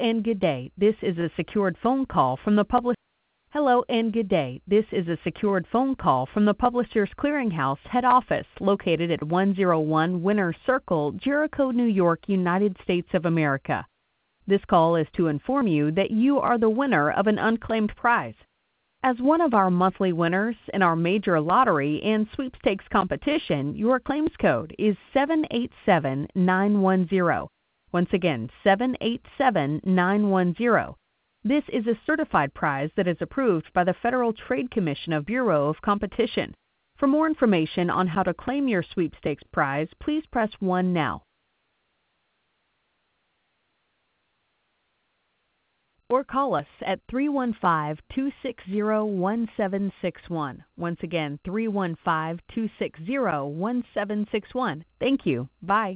and good day. This is a secured phone call from the publisher. Hello and good day. This is a secured phone call from the Publishers Clearinghouse head office located at 101 Winter Circle, Jericho, New York, United States of America. This call is to inform you that you are the winner of an unclaimed prize. As one of our monthly winners in our major lottery and sweepstakes competition, your claims code is 787910. Once again, 787910. This is a certified prize that is approved by the Federal Trade Commission of Bureau of Competition. For more information on how to claim your sweepstakes prize, please press 1 now. Or call us at 315-260-1761. Once again, 315-260-1761. Thank you. Bye.